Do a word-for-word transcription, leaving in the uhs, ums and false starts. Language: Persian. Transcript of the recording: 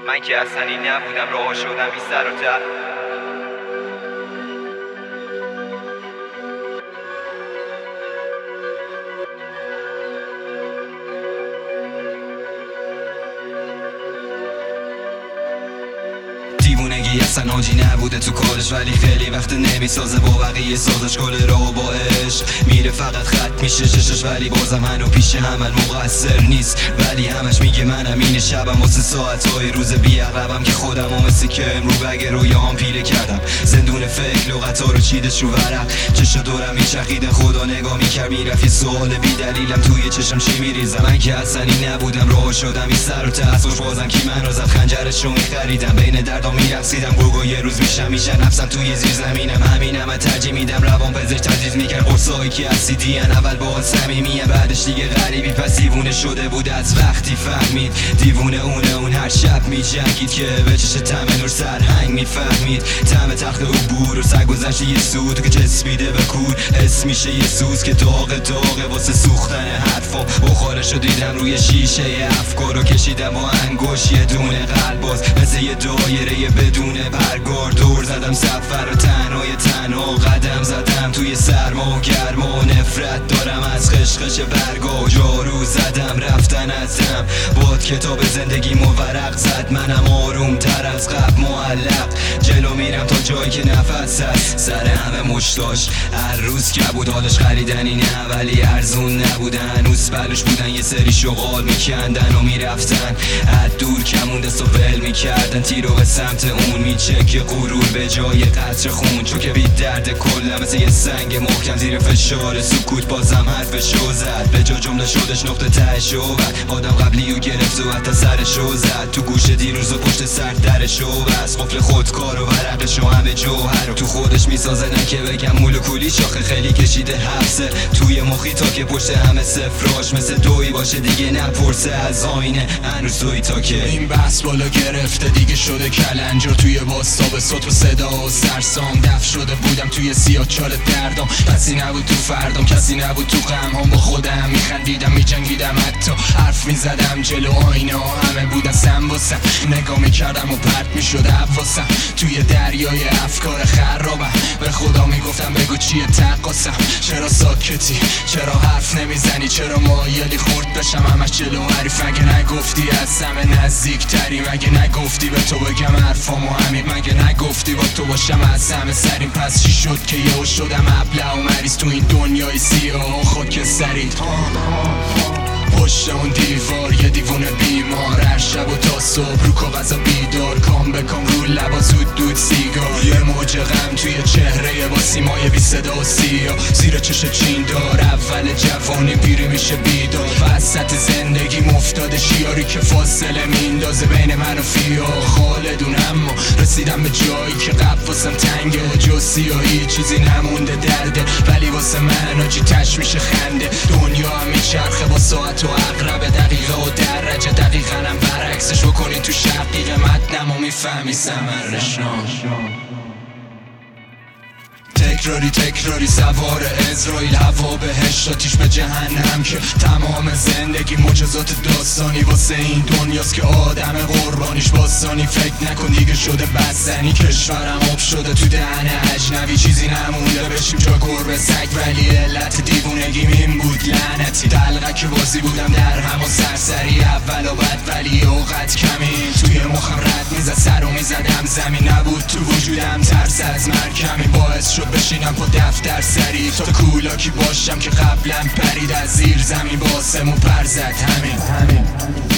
من که اصلا این نبودم، راه شدم بی سر و ته. دیوونگی اصلا حاجی نبوده تو کارش، ولی خیلی وقت نمیسازه با بقیه سازش. کل راهو با عشق میره فقط خط میشه چشش، ولی بازم منو پیش عمل مقصر نیست. ولی همش میگه منم این شبم واسه ساعتهای روز بیعقبم که خودم و مثل که امرو بگه رویاهام پیره کردم. زندون فکر لغتا رو چیدش رو ورق، چشم دورم میچخیدن خدا نگاه میکرد میرفت یه سوال بی دلیلم توی چشم چی میریزم. من که اصلا این نبودم، راه شدم این سر و ته. خوش بازم کی من رو زد، خنجرش رو میخریدم بین دردام میرقصیدم. گوگو یه روز میشم میشه نفسم توی زیر زمینم، همینم من ترجیح میدم. روان پزشک تجویز میکرد قرصایی که اسیدی ان، اول با صمیمیم بعدش دیگه غریبی. پس دیوونه شده بود از وقتی فهمید دیوونه اونه، اون هر شب میجنگید که به چش تم نور سرهنگ میفهمید. تم تخت عبور و سرگذشت یه سود که چسبیده به کور، حس میشه یه سوز که داغ داغه واسه سوختن حرفا. بخارش رو دیدم روی شیشه افکار رو کشیدم با انگوش یه دونه قلب باز، مثل یه دایره بدون برگار. دور زدم سفر و تنهای تنها قدم زدم توی سرما و گرما. نفرت دارم از خشخش برگا، جارو زدم رفتن ازم. باد کتاب زندگی مورق زد، منم آروم تر از قبل معلق. جلو میرم تا جایی که نفس هست، سر همه مشتاش هر روز که بود. حالش خریدنی نه ولی ارزون نبودن، هنوز بلوش بودن یه سری شغال میکندن و میرفتن. از دور کمونده و ول میکردن تیرو به سمت اون. میچک غرور به جای قطر خون، چون که بی درد کلم مثل یه سنگ محکم زیر فشار سکوت. بازم حرفشو زد به جا جمله شدش نقطه تهشو بعد. آدم قبلیو گرفت و حتی سرشو زد تو گوش دیروز و پشت سر درشو بس. قفل خودکار و ورقشو همه جوهر تو خودش میسازه، نه که بگم مولکولی شاخه خیلی کشیده حبسه توی مخی تا که پشت همه سفراش مثل دوی باشه دیگه نپرسه از آینه هنوز توی تا که این بحث بالا گرفته دیگه شده کلنجار. توی باستا به صوت و صدا و سرسام دف شده بودم توی سیاه چال دردام. کسی نبود تو فردام، کسی نبود تو غمهام. با خودم میخندیدم میجنگیدم، حتی حرف میزدم جلو آینه ها همه بودن سم واسم. نگاه میکردم و پرت میشد حواسم توی دریای افکار خرابم. به خدا میگفتم بگو چیه تقاسم، چرا ساکتی، چرا حرف نمیزنی، چرا مایلی خورد بشم همش جلو حریف. مگه نگفتی از همه نزدیک تری، مگه نگفتی به تو بگم حرفامو همین، مگه نگفتی با تو باشم از همه سرین. پس چی شد که یهو شدم ابله و مریض تو این دنیای سیاه و خاک سرید. پشت اون دیوار یه دیوونه بیمار، هر شب و تا صبح رو کاغذا بیدار. کام به کام رو لبا زود دود سیگار، یه موج غم توی چهره با سیمای بی صدا و سیاه. زیر چش چین دار اول جوانی پیری میشه بیدار. وسط زندگی مفتاده شیاری که فاصله میندازه بین من و فیا. خالدون اما رسیدم به جایی که قبل واسم تنگه و جز سیاهی چیزی نمونده درده. ولی واسه من آجی تش میشه خنده. دنیا هم میچرخه با ساعت و اقرب دقیقه و درجه، دقیقا هم برعکسش بکنی تو شقیق متنم و میفهمی ثمرش. تکراری تکراری سوار اسرائیل، هوا بهشت آتیش به جهنم که تمام زندگی معجزات داستانی. واسه این دنیاست که آدم قربانیش باستانی. فکر نکن دیگه شده بستنی، کشورم آب شده تو دهن اجنبی. چیزی نمونده بشیم جا گربه سگ، ولی علت دیوونگیم این بود لعنتی. دلقک بازی بودم در هم و سرسری اول و بعد، ولی اوقات کمی توی مخم رد میزد سر و میزدم زمین. نبود تو وجودم ترس از مرکمی، باعث شد بشینم پا دفتر سری تا کولاکی باشم که قبلا پرید از زیر زمین. باسمو پر زد همین همین